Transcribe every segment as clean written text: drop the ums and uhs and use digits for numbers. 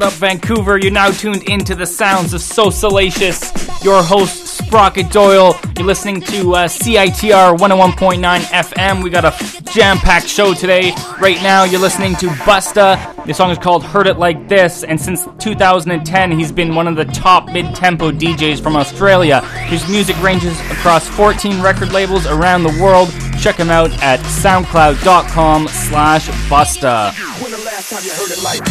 What up, Vancouver? You're now tuned into the sounds of So Salacious. Your host, Sprocket Doyle. You're listening to CITR 101.9 FM. We got a jam-packed show today. Right now, you're listening to Busta. The song is called Heard It Like This, and since 2010, he's been one of the top mid-tempo DJs from Australia. His music ranges across 14 record labels around the world. Check him out at soundcloud.com/Busta. When the last time you heard it like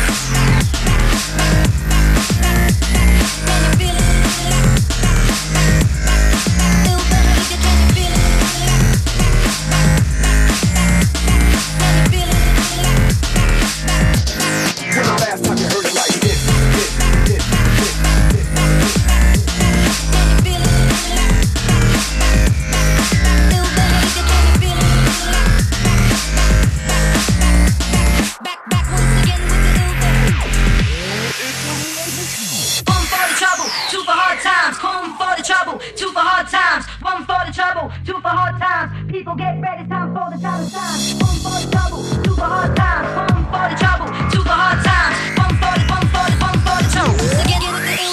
people get ready, time for the time. One for the trouble, two for hard times. One for the trouble, two for hard times. One for the trouble. Again, get the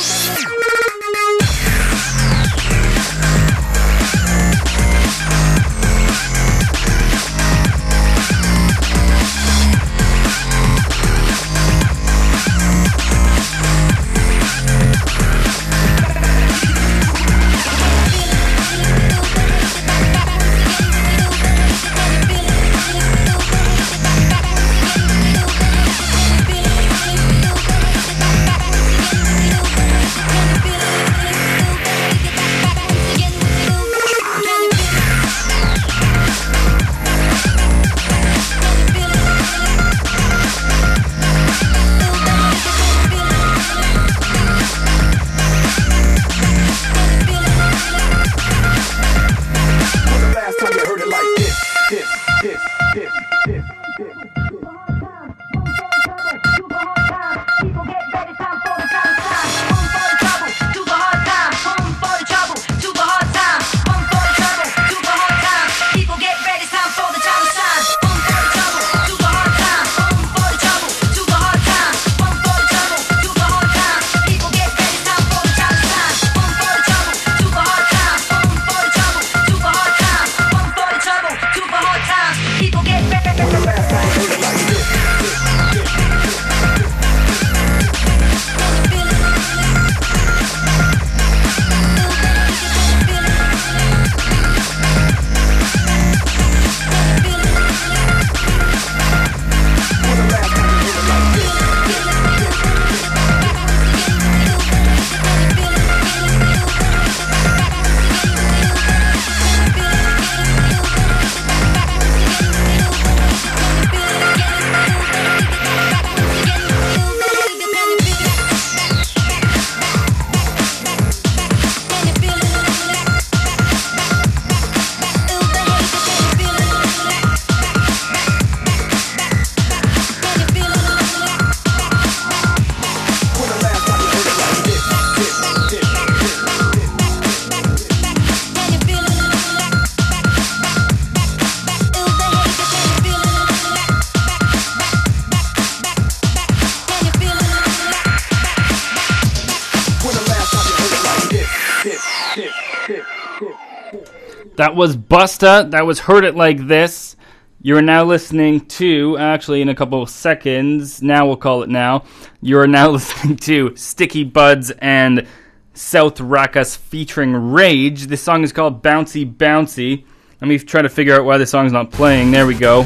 That was Busta. That was Heard It Like This. You're now listening to, actually in a couple of seconds, now we'll call it now, you're now listening to Sticky Buds and South Rakas featuring Rage. This song is called Bouncy Bouncy. Let me try to figure out why this song's not playing. There we go.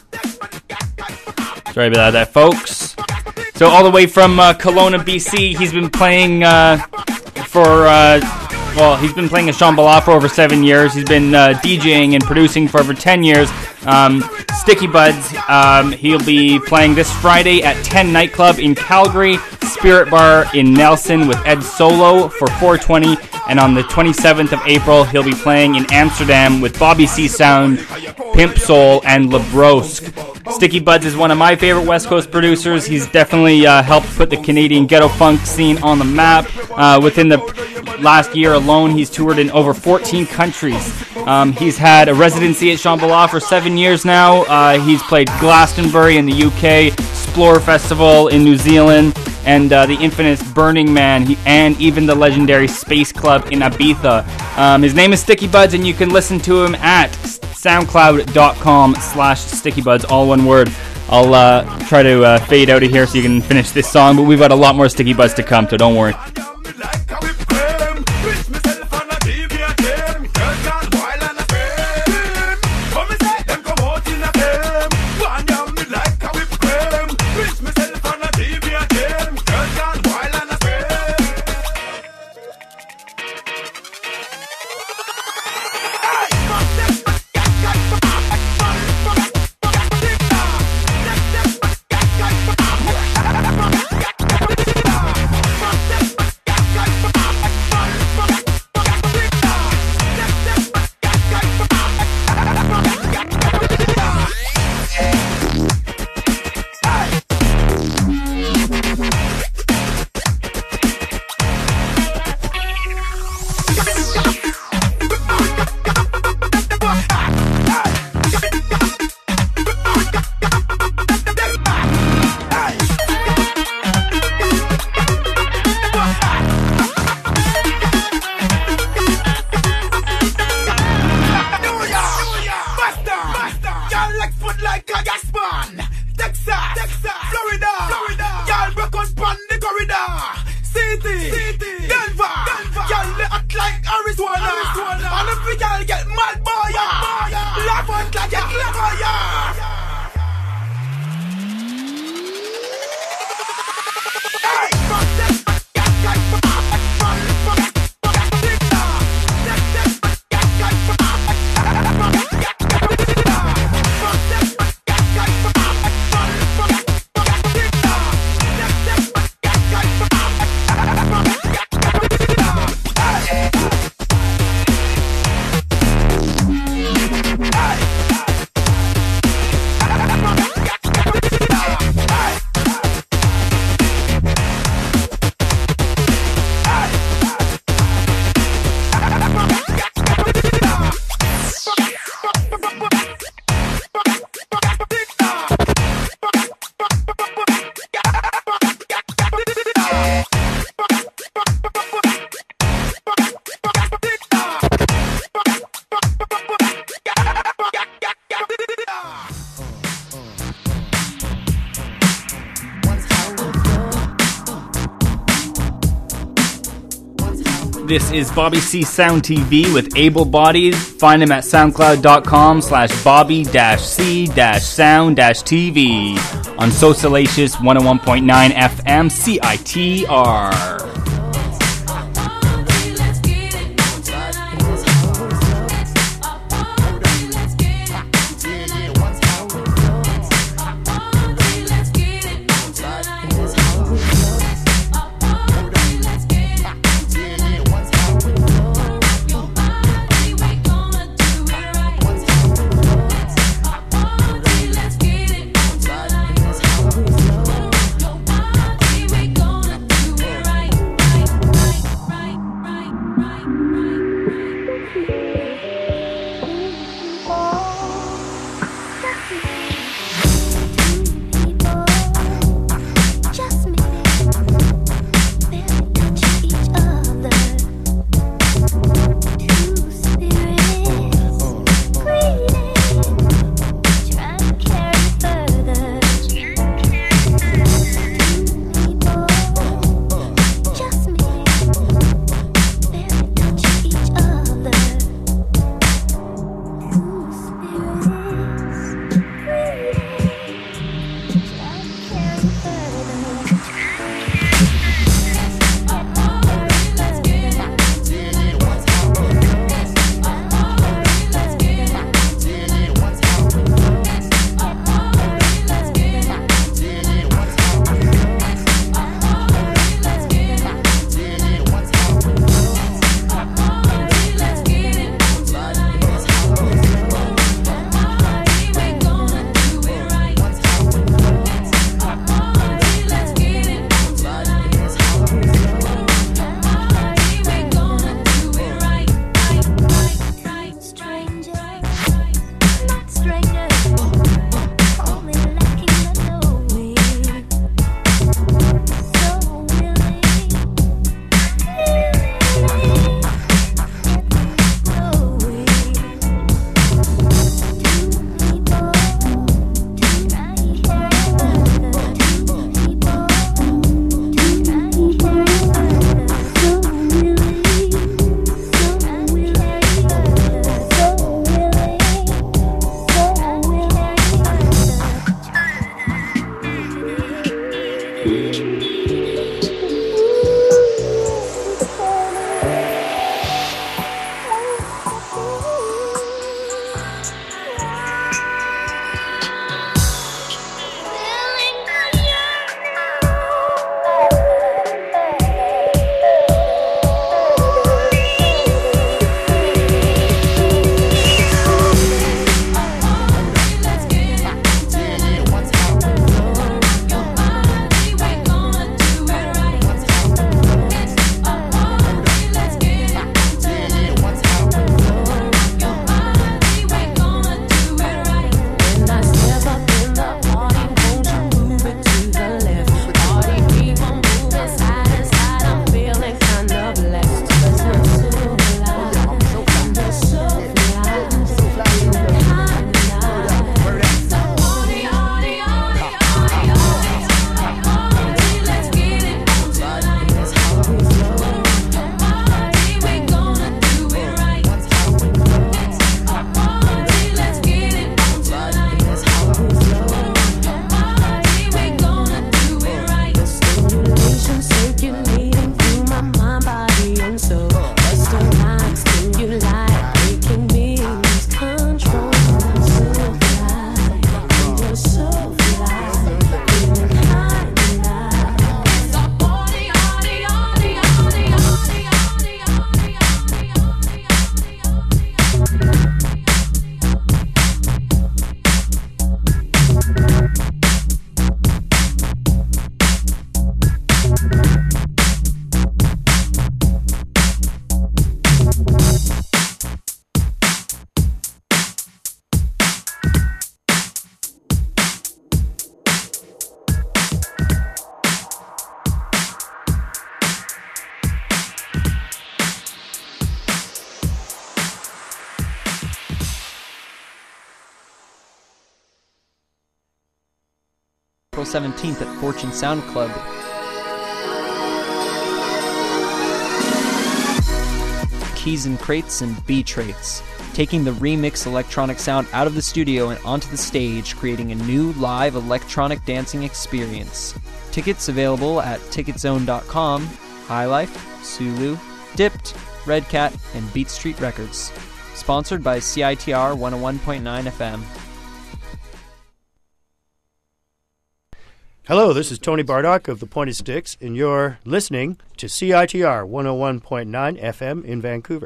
Sorry about that, folks. So all the way from Kelowna, BC, he's been playing he's been playing at Shambhala for over 7 years. He's been DJing and producing for over 10 years. Sticky Buds, he'll be playing this Friday at 10 Nightclub in Calgary, Spirit Bar in Nelson with Ed Solo for 420, and on the 27th of April, he'll be playing in Amsterdam with Bobby C Sound, Pimp Soul, and Labrosk. Sticky Buds is one of my favorite West Coast producers. He's definitely helped put the Canadian ghetto funk scene on the map. Within the last year alone, he's toured in over 14 countries. He's had a residency at Shambhala for 7 years now. He's played Glastonbury in the UK, Explore Festival in New Zealand, and the infamous Burning Man, and even the legendary Space Club in Ibiza. His name is Sticky Buds, and you can listen to him at soundcloud.com/StickyBuds, all one word. I'll try to fade out of here so you can finish this song, but we've got a lot more Sticky Buds to come, so don't worry. This is Bobby C Sound TV with Able Bodied. Find him at soundcloud.com/Bobby-C-Sound-TV on Socialacious 101.9 FM CITR. April 17th at Fortune Sound Club. Keys and Crates and B-Traits, taking the remix electronic sound out of the studio and onto the stage, creating a new live electronic dancing experience. Tickets available at Ticketzone.com, High Life, Sulu, Dipped, Red Cat, and Beat Street Records. Sponsored by CITR 101.9 FM. Hello, this is Tony Bardock of the Pointed Sticks, and you're listening to CITR 101.9 FM in Vancouver.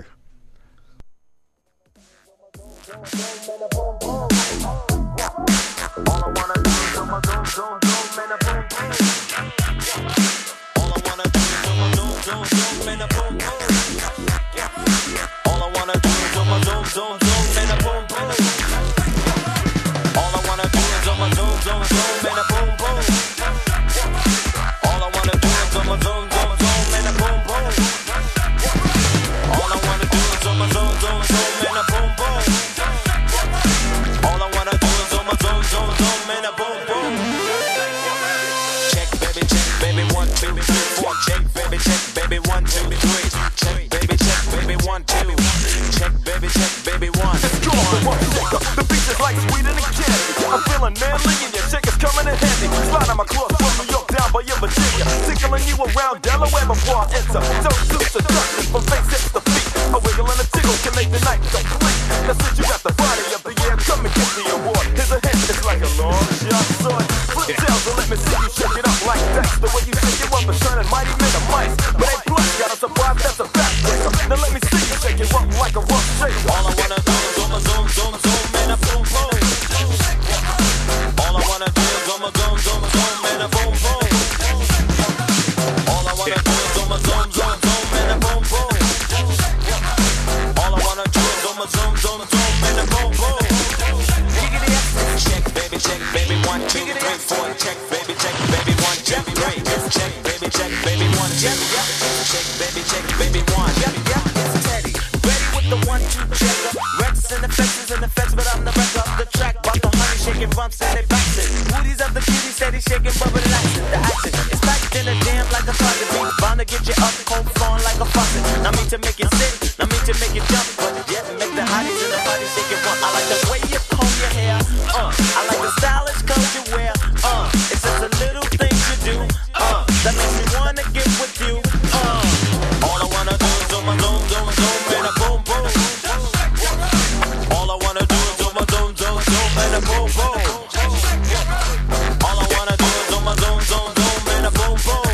The beach is like sweet and candy. I'm feeling manly and your chick is coming in handy. Slide on my clothes from New York down by your Virginia. Tickling you around Delaware before I enter. Don't suit seduction from face hips to feet. A wiggle and a tickle can make the night complete. Now since you got the body of the year, come and get the award. Here's a hit, it's like a long shot sword. Flip tails and let me see you shake it up like that. The way you shake it up is turning mighty men to mice. But ain't plus, gotta survive, that's a backbreaker. Now let me see you shake it up like a rough shaker. All I wanna do is zoom, zoom, zoom, zoom, and a boom, boom. All I wanna do is zoom, zoom, zoom, zoom, and a boom, boom. All I wanna do is zoom, zoom, zoom, zoom, and a boom, boom. All I wanna do is zoom, zoom, zoom, zoom, and a boom, boom. Check, baby, 1, 2, 3, 4. Check, baby, 1, 2, 3. Check, baby, 1, 2. Check, baby, 1. It's Teddy, ready with the 1, 2 checker. Rex and effects, but I'm the wreck of the track. Bought the honey shaking bumps and they bounce it. Booties of the cutie steady shaking, but relaxing. The action is packed in a jam like a target beat. Bound to get you up, cold flowing like a faucet. Not me to make it sit, not me to make it jump, but yet make the hotties in the body shake it one. I like the way you comb your hair, I like the stylish clothes you wear, it's just the little things you do, that makes me wanna get with you, All I wanna do is zoom, zoom, zoom, zoom, and a boom, boom. All I wanna do is zoom, zoom, zoom, zoom, and a boom, boom. All I wanna do is zoom, zoom, zoom, zoom, and a boom, boom.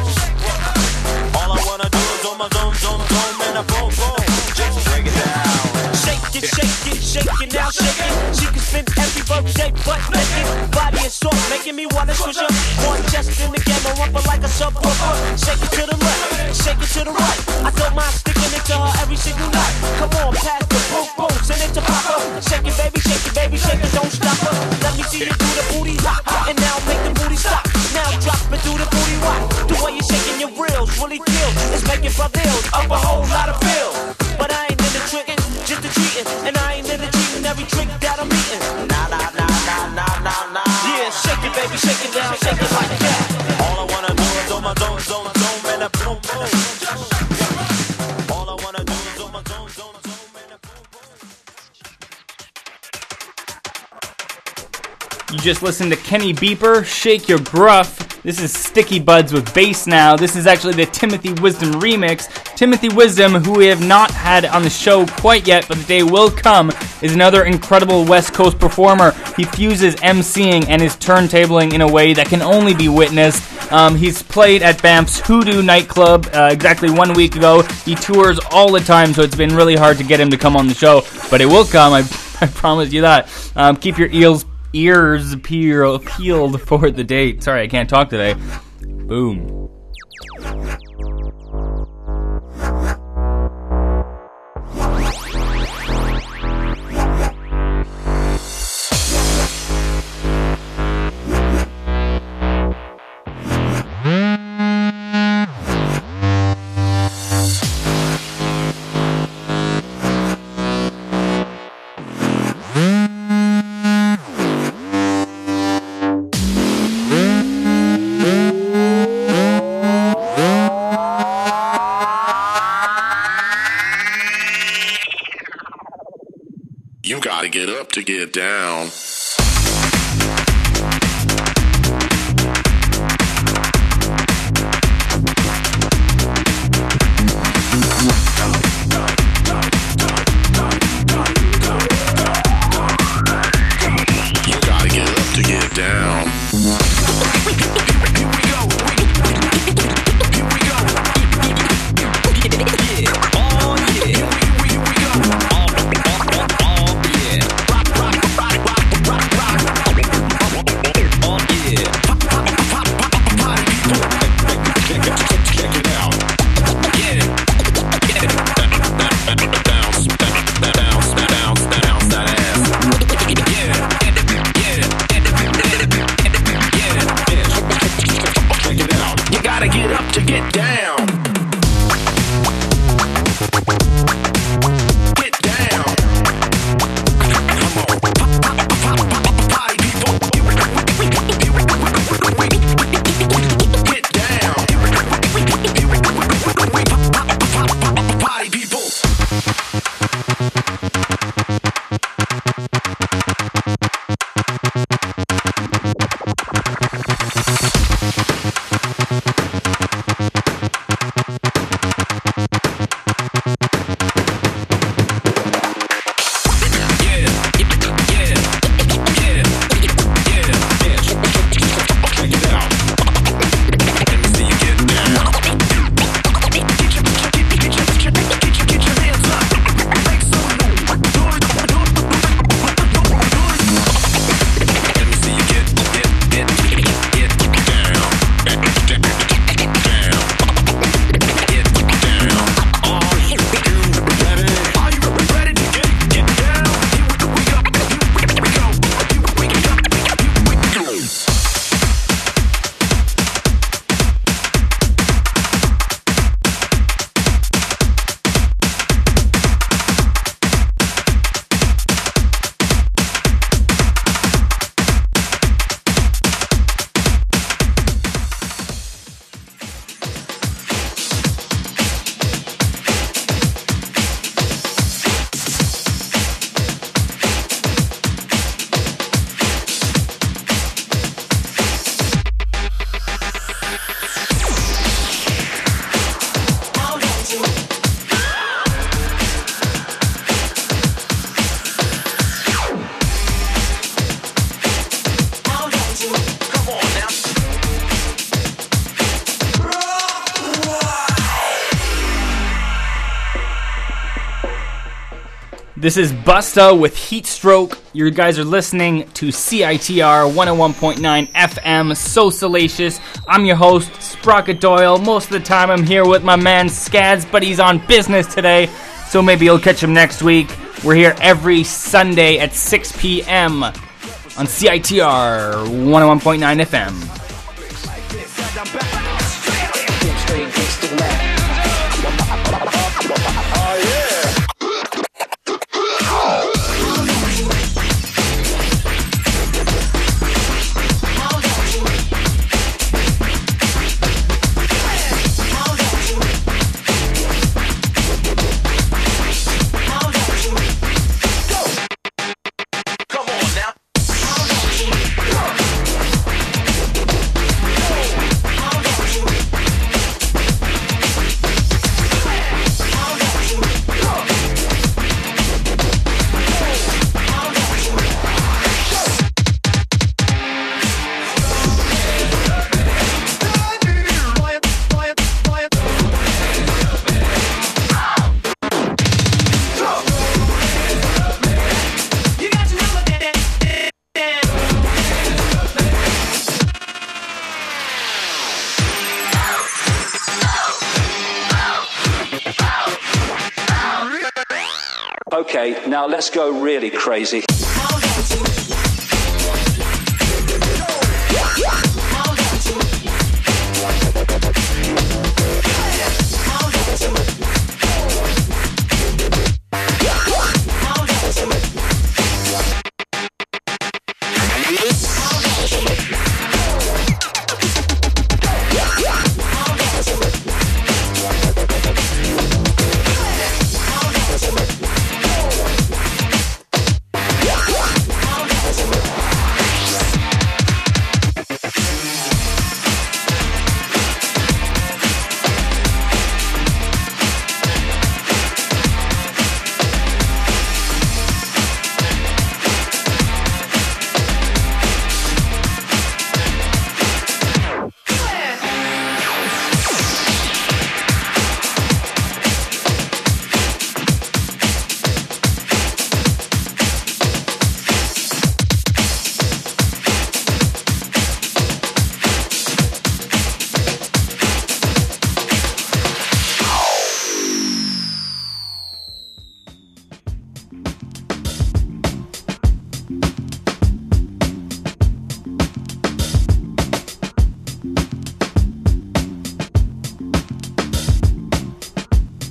All I wanna do is zoom, zoom, zoom, zoom, and a boom, boom. Just break it down. Shake it now, shake it. She can spin every birthday, butt naked. Body is soft, making me wanna squish her. One chest in the game, I rumble like a subwoofer. Shake it to the left, shake it to the right. I don't mind sticking it to her every single night. Come on, pass the boom, boom, send it to Papa. Shake it, baby, shake it, don't stop her. Let me see you do the booty hop, and now make the booty stop. Now drop it, do the booty rock. The way you're shaking your reels really kill. It's making brothers up a whole lot of bills. But I ain't in the trickin', just the treating, and I ain't in the treating every trick that I'm eating. Nah. Yeah, shake it, baby, shake it down, shake it like that. All I wanna do is zoom, zoom, zoom, zoom, and a boom, boom. All I wanna do is zoom, zoom, zoom, zoom, and a boom, boom. You just listened to Kenny Beeper, Shake Your Gruff. This is Sticky Buds with Bass Now. This is actually the Timothy Wisdom remix. Timothy Wisdom, who we have not had on the show quite yet, but the day will come, is another incredible West Coast performer. He fuses MCing and his turntabling in a way that can only be witnessed. He's played at Banff's Hoodoo nightclub exactly 1 week ago. He tours all the time, so it's been really hard to get him to come on the show, but it will come, I promise you that. Keep your ears peeled for the date. Sorry, I can't talk today. Boom. get up to get down. You gotta get up to get down. This is Busta with Heat Stroke. You guys are listening to CITR 101.9 FM, So Salacious. I'm your host, Sprocket Doyle. Most of the time I'm here with my man Skads, but he's on business today, so maybe you'll catch him next week. We're here every Sunday at 6 p.m. on CITR 101.9 FM. Okay, now let's go really crazy.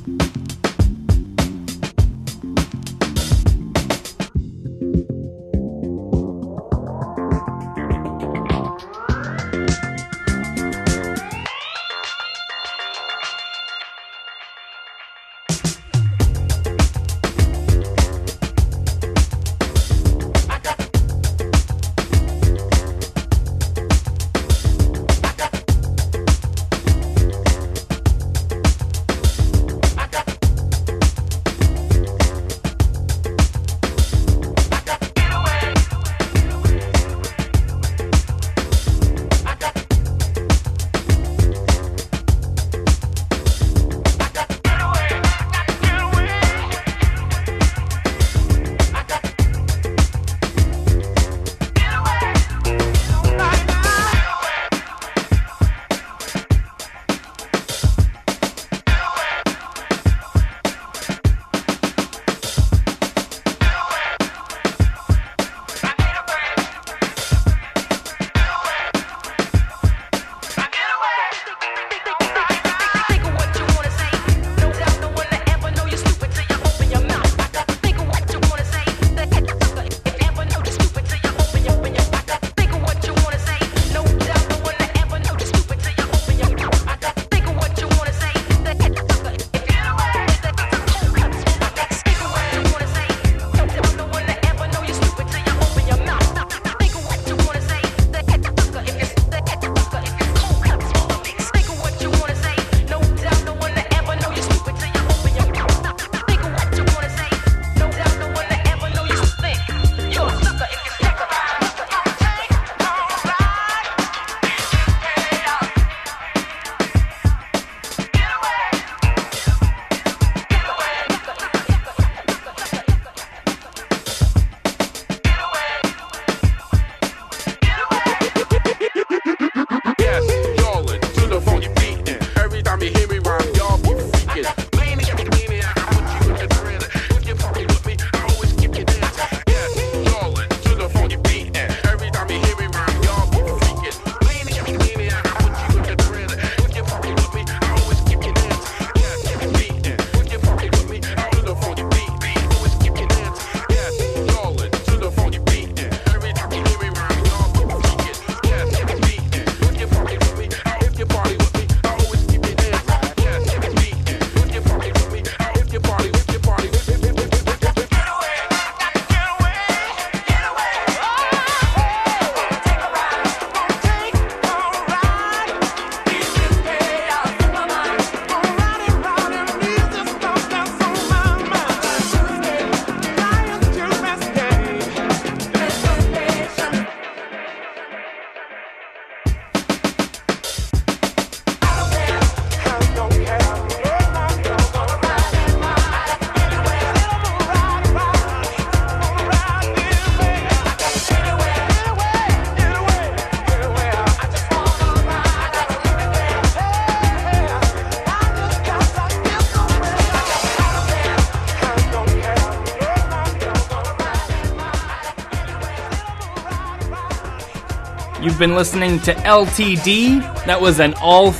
You've been listening to LTD. That was an All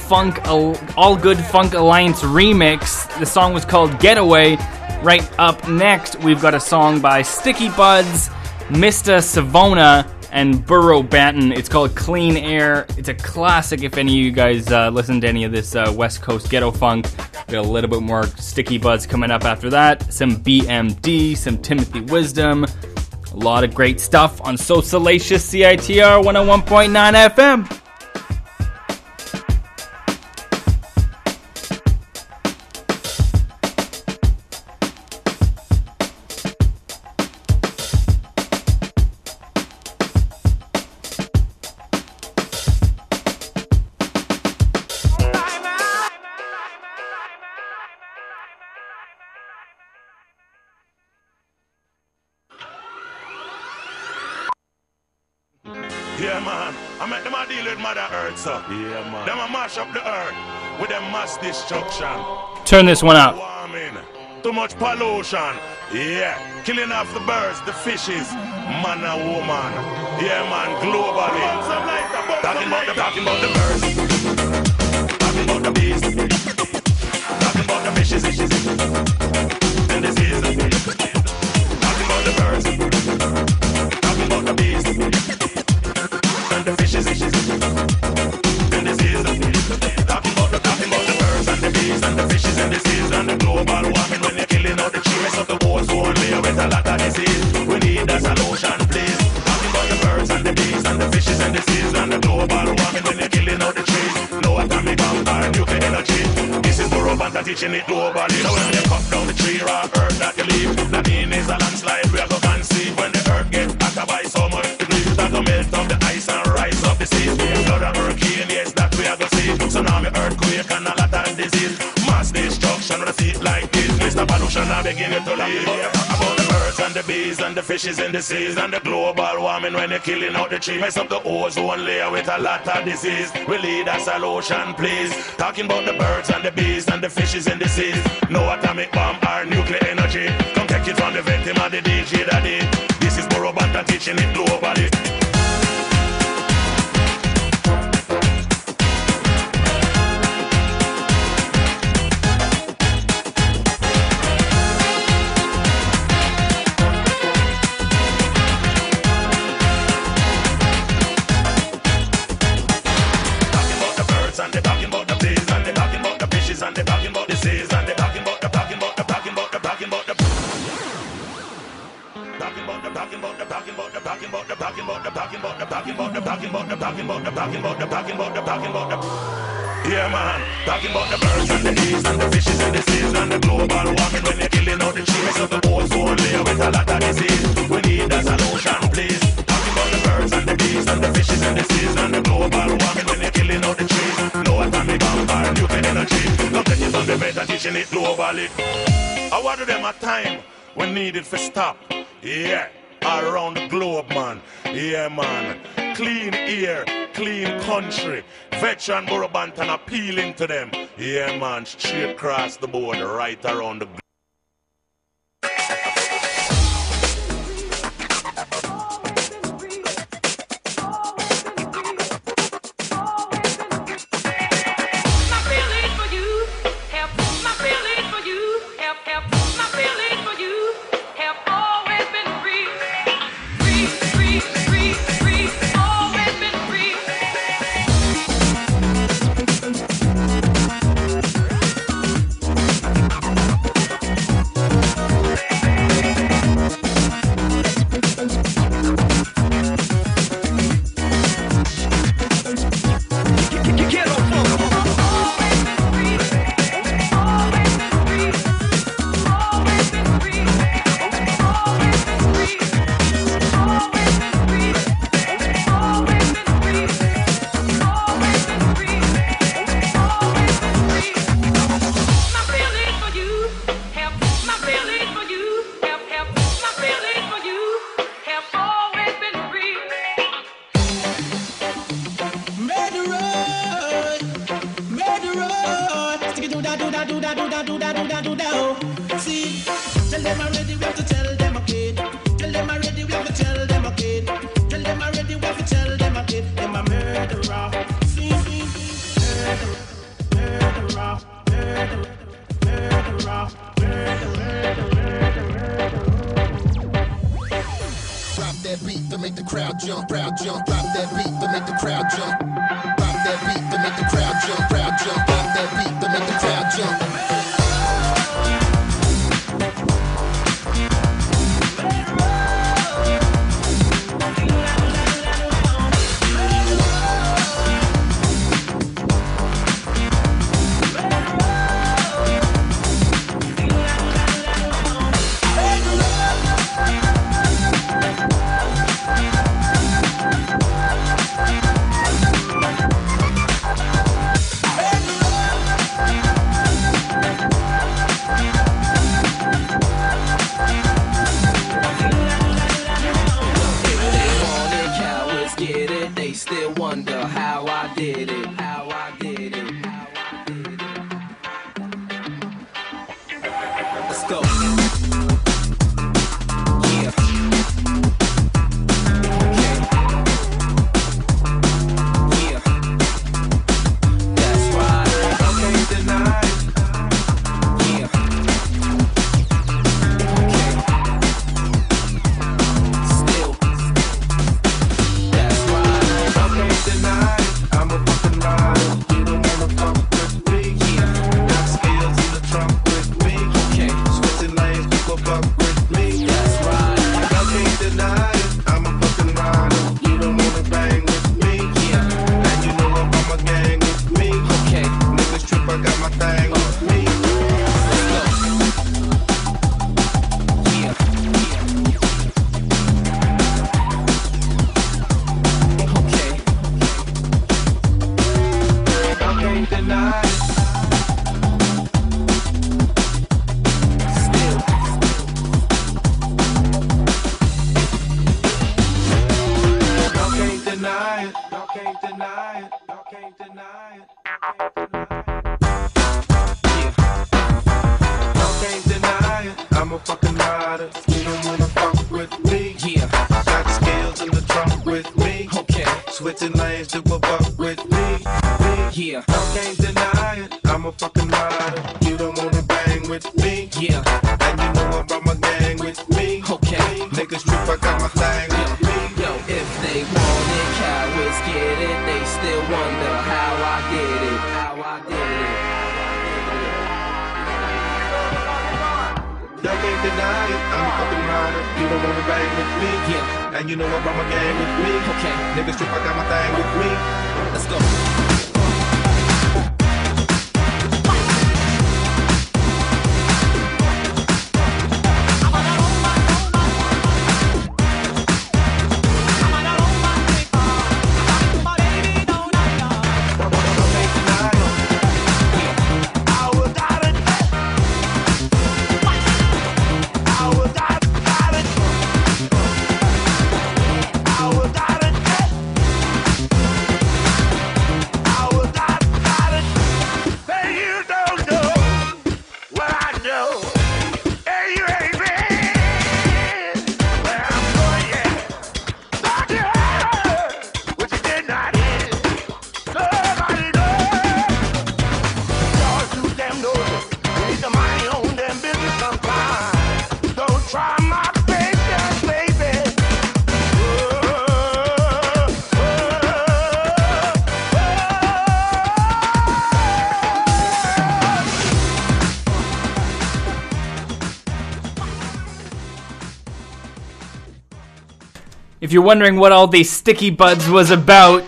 Good Funk Alliance remix. The song was called Getaway. Right up next, we've got a song by Sticky Buds, Mr. Savona, and Burrow Banton. It's called Clean Air. It's a classic if any of you guys listen to any of this West Coast ghetto funk. We got a little bit more Sticky Buds coming up after that. Some BMD, some Timothy Wisdom. A lot of great stuff on So Salacious CITR 101.9 FM. Yeah, man. I met them a deal with Mother Earth, so. Yeah, man. Them a mash up the earth with them mass destruction. Turn this one up. Warming. Too much pollution. Yeah. Killing off the birds, the fishes, man and woman. Yeah, man. Globally. Talking about the birds. Talking about the bees. Talking about the fishes. fishes in the seas and the global warming when you're killing out the trees of the ozone layer with a lot of disease. We need a solution, please. Talking about the birds and the bees and the fishes in the seas and the global warming when you're killing out the trees. No atomic bomb or nuclear energy. This is Burro Banton teaching it globally. So when you cut down the tree or earth that you leave, that mean is a landslide we are going to conceive. When the earth gets hotter by so much degrees, that will melt up the ice and rise up the seas. Flood and hurricane, yes, that we are going to see. Tsunami, earthquake and a lot of disease. Mass destruction with a seat like this. Mr. Pollution, I begin to leave. About the birds and the bees and the fishes in the seas and the global warming when you're killing out the trees. Mess up the ozone layer with a lot of disease. We need a solution, please. Talking about the birds and the bees and the fishes in the seas. No atomic bomb or nuclear energy. Come take it from the victim of the DJ daddy. This is Burro Banton teaching it globally. Yeah, man, talking about the birds and the bees and the fishes in the seas and the global warming when you're killing out the trees of the ozone layer with a lot of disease. We need a solution, please. Talking about the birds and the bees and the fishes in the seas and the global warming when you're killing out the trees. No atomic bomb or nuclear energy. Come take it from the vet and teaching it globally. I want them a time when needed for stop. Yeah, around the globe, man. Yeah, man. Clean air, clean country. Veteran Burro Banton appealing to them. Yeah, man, straight across the board, right around the globe. I'm a fucking rider. You don't wanna fuck with me. Got skills in the to a buck with me. Yeah. I can't deny it, I'm a fucking rider. You don't wanna bang with me. Yeah. And you know I'm from a gang with me. Okay. Niggas trip, I got my thing with me. Yo, if they want it, cowards get it. They still wonder how I did it. Y'all can't deny it, I'm a fucking rider. You don't wanna bang with me. Yeah. And you know I'm from a gang with me. Okay. Niggas trip, I got my thing with me. Let's go. If you're wondering what all the Sticky Buds was about,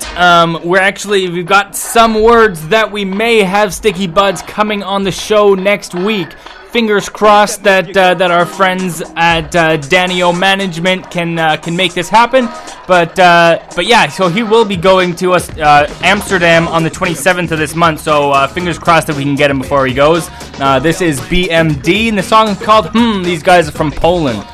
we've got some words that we may have Sticky Buds coming on the show next week. Fingers crossed that our friends at Danny O Management can make this happen. But yeah, so he will be going to Amsterdam on the 27th of this month. So fingers crossed that we can get him before he goes. This is BMD, and the song is called These guys are from Poland.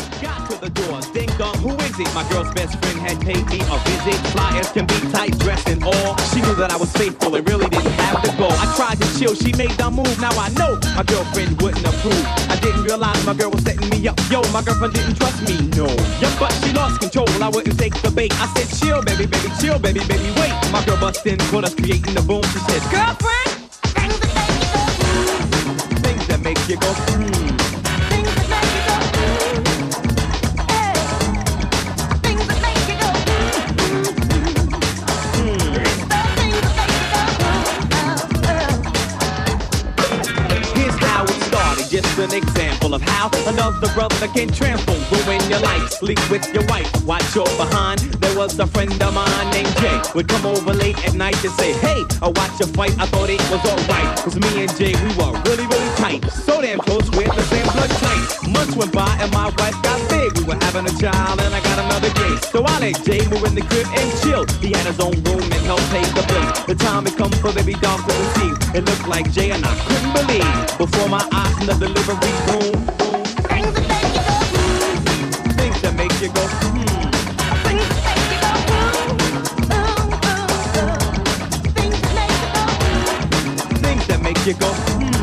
Ding dong, who is it? My girl's best friend had paid me a visit. Fly as can be, tight dressed and all. She knew that I was faithful and really didn't have to go. I tried to chill, she made the move. Now I know my girlfriend wouldn't approve. I didn't realize my girl was setting me up. Yo, my girlfriend didn't trust me, no. Yeah, but she lost control, I wouldn't take the bait. I said, chill, baby, baby, chill, baby, baby, wait. My girl bust in, caught us creating the boom. She said, girlfriend, things that make you go, just an example of how another brother can transform, ruin your life, sleep with your wife, watch your behind. There was a friend of mine named Jay, would come over late at night and say, hey, I watch your fight, I thought it was alright, cause me and Jay, we were really, really tight, so damn close, we're the same blood type. Months went by and my wife got big, we were having a child and I got another gay, so I let Jay move in the crib and chill. He had his own room and helped pay the bills. The time had come for baby dog to receive. It looked like Jay and I couldn't believe, before my eyes in the delivery room. Things that make you go, Things that make you go,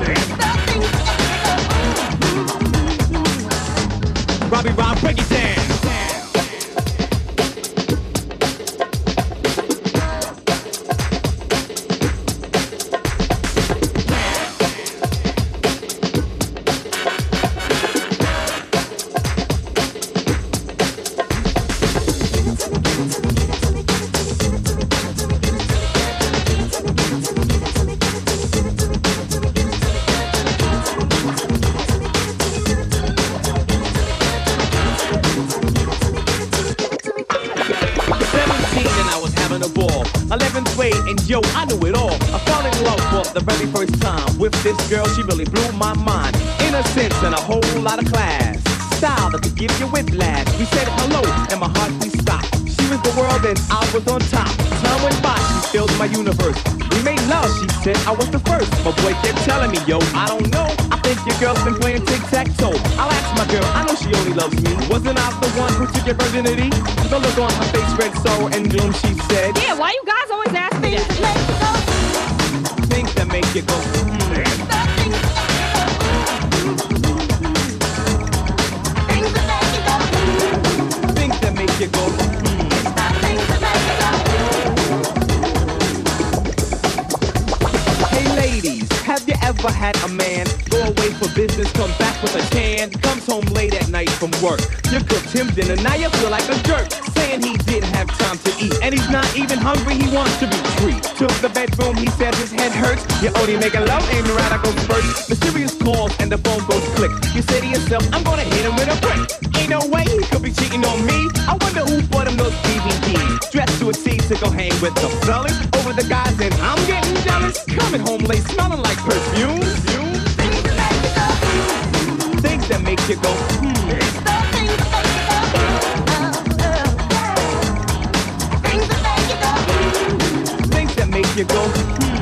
Robbie Rob, break it down. And yo, I knew it all. I fell in love for the very first time with this girl. She really blew my mind. Innocence and a whole lot of class. Style that could give you whiplash. We said hello and my heart we stopped. She was the world and I was on top. Time went by, she filled my universe. We made love, she said I was the first. My boy kept telling me, yo, I don't know. I think your girl's been playing tic-tac-toe. I'll ask my girl, I know she only loves me. Wasn't I the one who took your virginity? The look on her face read sorrow and gloom, she said. Yeah, why you guys always ask me that? Things that make you go, Things that make you go, had a man go away for business, come back with a tan, comes home late at night from work. You cooked him dinner, now you feel like a jerk, saying he didn't have time to eat, and he's not even hungry, he wants to be treated. To the bedroom, he said his head hurts. You only make a love, ain't right, I go first. Mysterious calls and the phone goes click. You say to yourself, I'm gonna hit him with a brick. Ain't no way he could be cheating on me. I wonder who bought him those DVDs. Dressed to a T to go hang with the fellas over the guys, and I'm getting jealous. Coming home late, smelling like perfume. Things that make you go, Things that make you go,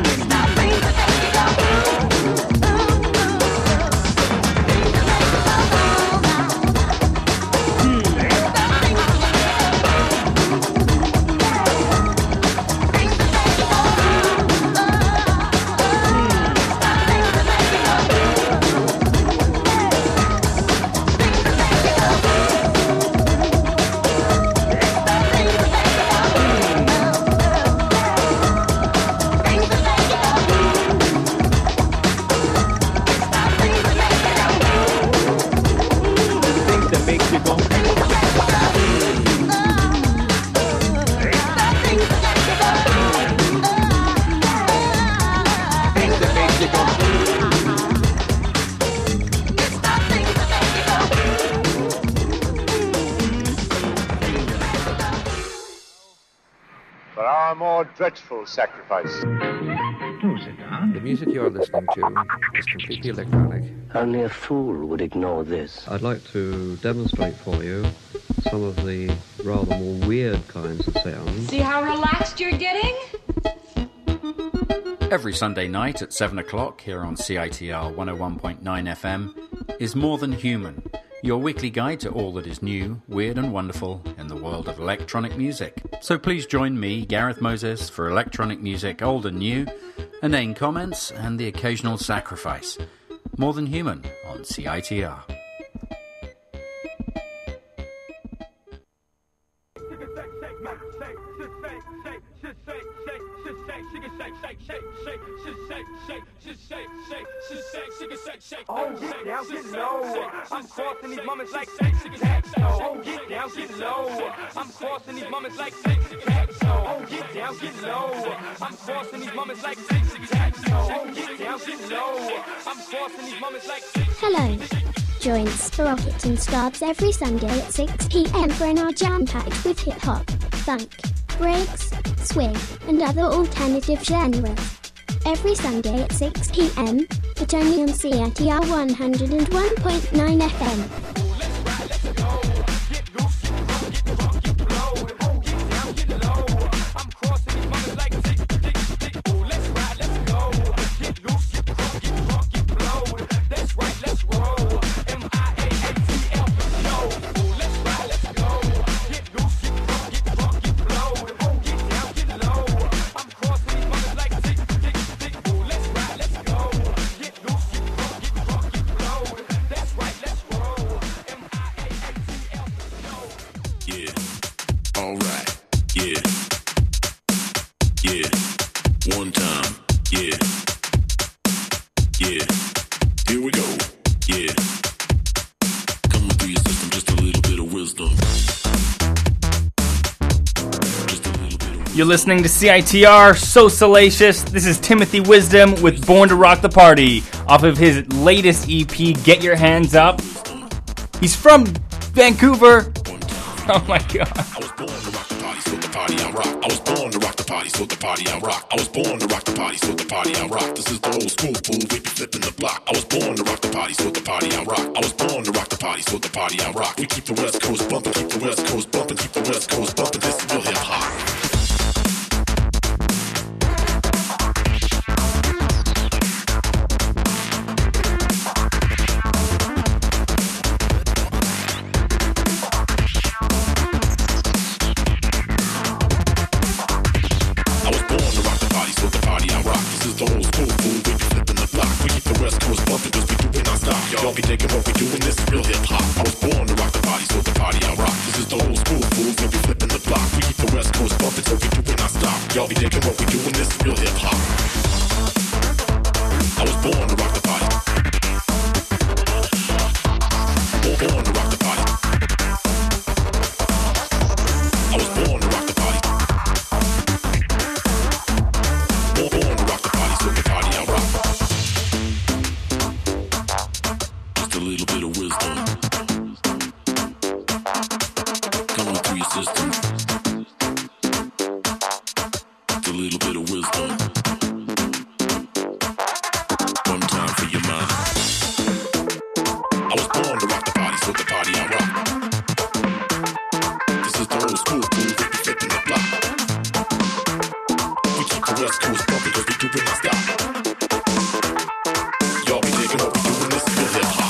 dreadful sacrifice. The music you're listening to is completely electronic. Only a fool would ignore this. I'd like to demonstrate for you some of the rather more weird kinds of sounds. See how relaxed you're getting? Every Sunday night at 7 o'clock here on CITR 101.9 FM is More Than Human, your weekly guide to all that is new, weird and wonderful in the world of electronic music. So please join me, Gareth Moses, for electronic music old and new, inane comments and the occasional sacrifice. More Than Human on CITR. Oh, get down, get low. I'm crossing these moments like oh, get down, get low. I'm crossing these moments like oh, get down, get low. I'm crossing these moments like oh, get down, get low. I'm crossing these moments like Hello. Join Sprocket and Starbs every Sunday at 6 p.m. for an hour jam-packed with hip-hop, funk, breaks, swing, and other alternative genres. Every Sunday at 6 p.m., but only on CITR 101.9 FM. You're listening to CITR, so salacious. This is Timothy Wisdom with Born to Rock the Party, off of his latest EP, Get Your Hands Up. He's from Vancouver. Oh my god. I was born to rock the party, so the party I rock. I was born to rock the party, so the party I rock. I was born to rock the party, so the party I rock. This is the old school fool, we be flipping the block. I was born to rock the party, so the party I rock. I was born to rock the party, so the party I rock. We keep the West Coast bumping, keep the West Coast bumping, keep the West Coast bumping. This is real hip hop. Y'all be thinking what we doing, this is real hip hop. I was born to rock the party, so the party I rock. This is the old school move, we be flipping the block. We keep the West Coast bumping, so we do it not stop. Y'all be thinking what we doing, this is real hip hop. I was born to rock the party. little bit of wisdom. Coming through your system. It's a little bit of wisdom. One time for your mind. I was born to rock the party, so the party I rock. This is the old school groove that be flipping the block. We keep the West Coast bumping because we do it non-stop. Y'all be taking over doing this real hip hop.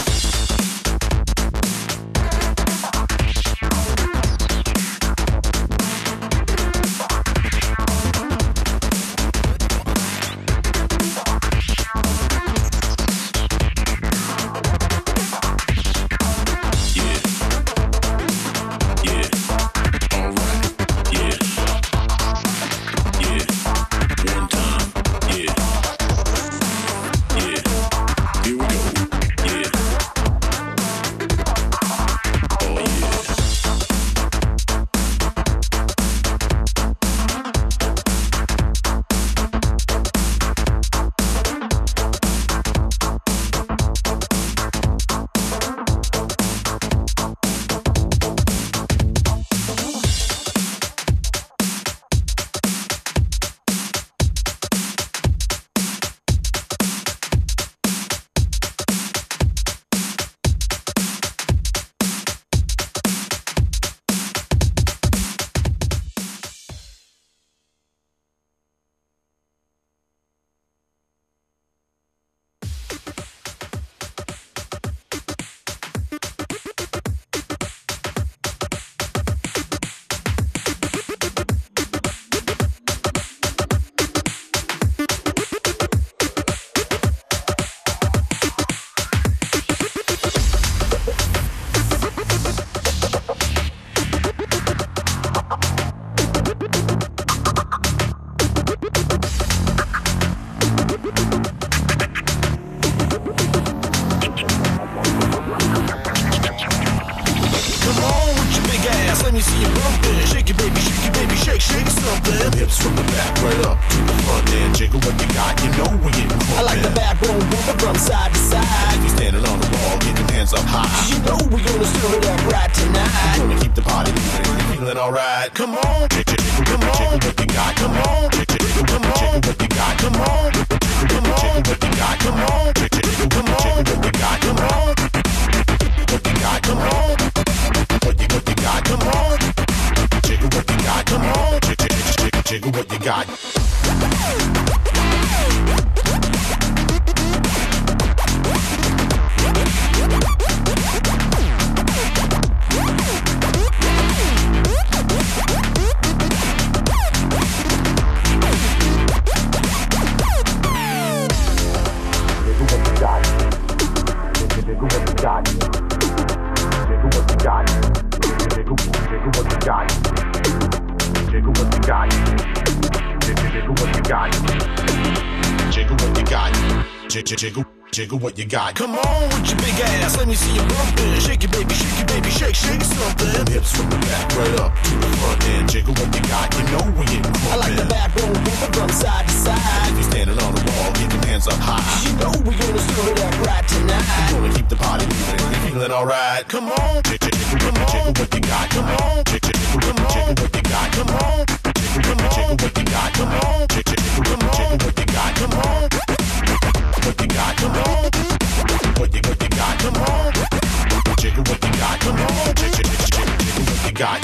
Jiggle what you got. Come on with your big ass, let me see you bumpin'. Shake it, baby, shake something. Hips from the back right up to the front end. Jiggle what you got, you know we getting crunk. I like the back roll, moving from side to side. If you're standing on the wall, get your hands up high. You know we gonna stir it up right tonight. We're gonna keep the party moving, we feeling alright. Come on, jiggle what you got. Come on, jiggle what you got. Come on, jiggle what you got. Come on, jiggle what you got. Come on. What you got, come on. What you got, come on. Jiggle what you got, come on. Jiggle what you got.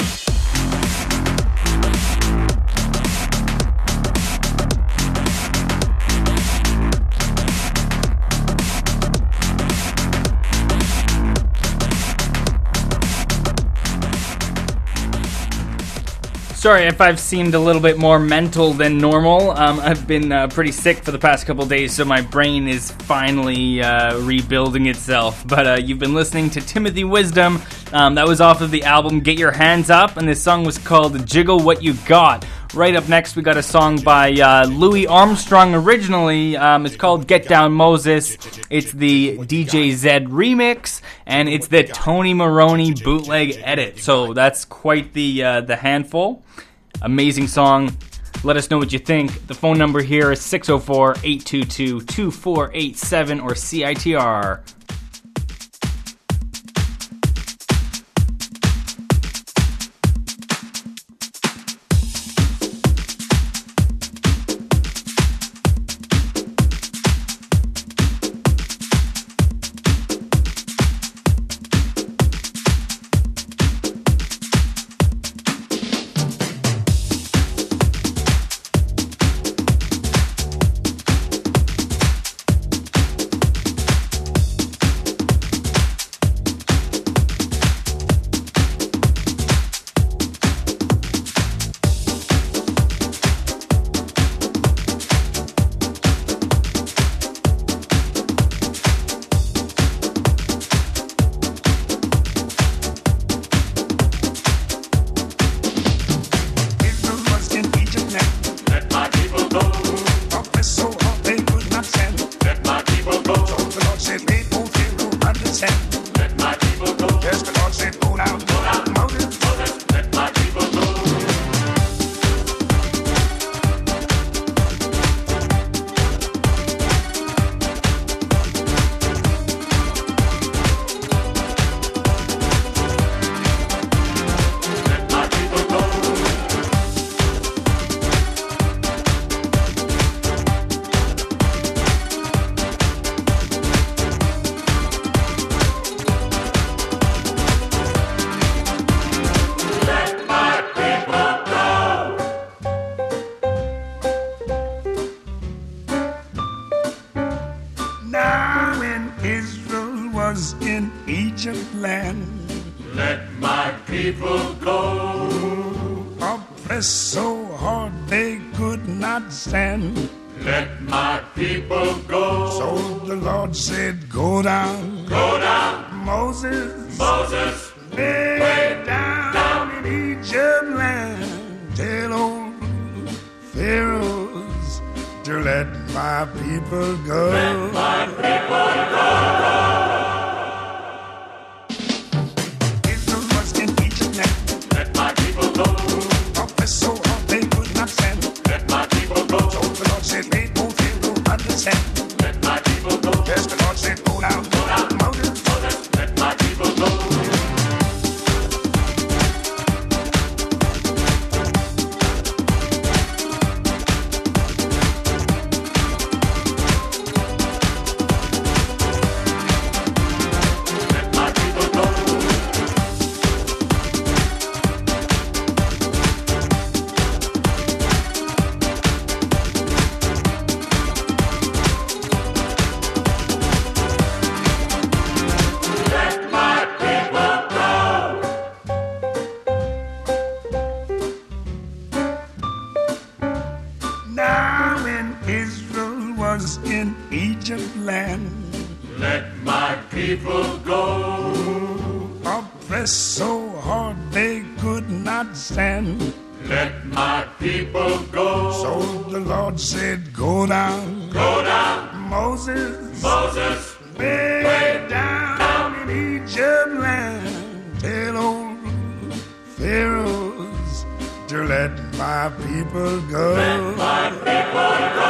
Sorry if I've seemed a little bit more mental than normal. I've been pretty sick for the past couple days, so my brain is finally rebuilding itself. But you've been listening to Timothy Wisdom. That was off of the album Get Your Hands Up, and this song was called Jiggle What You Got. Right up next, we got a song by Louis Armstrong originally. It's called Get Down Moses. It's the DJ Zed remix, and it's the Tony Maroney bootleg edit. So that's quite the handful. Amazing song. Let us know what you think. The phone number here is 604-822-2487 or CITR. was in Egypt land. Let my people go. Oppressed so hard they could not stand. Let my people go. So the Lord said, go down. Go down. Moses, lay down in Egypt land. Tell old Pharaohs to let my people go. Let my people go. Israel was in Egypt land. Let my people go. Oppressed so hard they could not stand. Let my people go. So the Lord said, make old Pharaoh understand. Let my people go. Yes, the Lord said, go down. Go down. Moses, let my people go. So hard they could not stand. Let my people go. So the Lord said, go down. Go down. Moses, way down in Egypt land. Tell old Pharaohs to let my people go. Let my people go.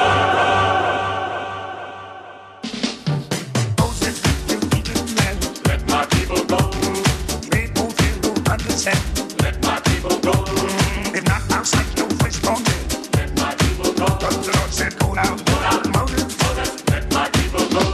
Let my people go. If not, I'll sight your face on me. Let my people go. Cause the Lord said, go down. Go down. Moses, let my people go.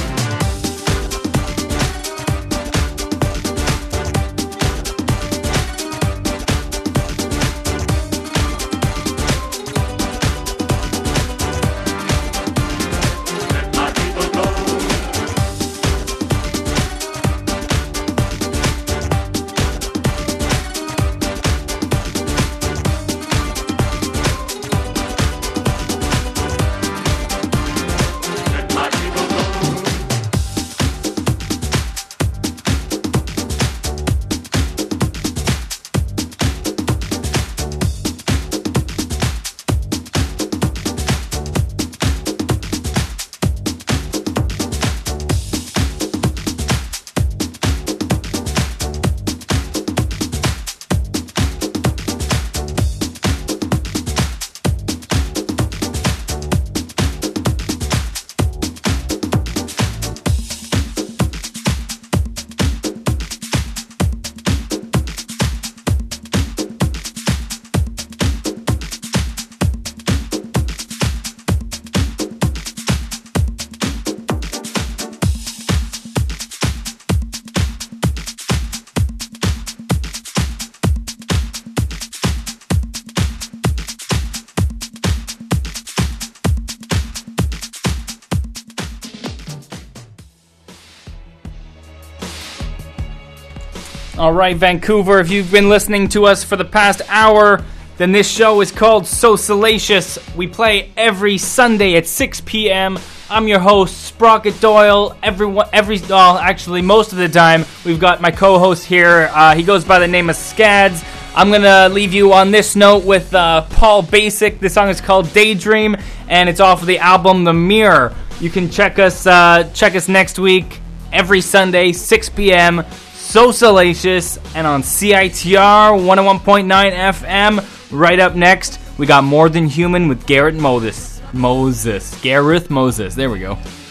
All right, Vancouver, if you've been listening to us for the past hour, then this show is called So Salacious. We play every Sunday at 6 p.m. I'm your host, Sprocket Doyle. Most of the time, we've got my co-host here. He goes by the name of Scads. I'm going to leave you on this note with Paul Basic. This song is called Daydream, and it's off of the album The Mirror. You can check us next week, every Sunday, 6 p.m., So Salacious, and on CITR 101.9 FM. Right up next, we got More Than Human with Gareth Moses. Gareth Moses. There we go.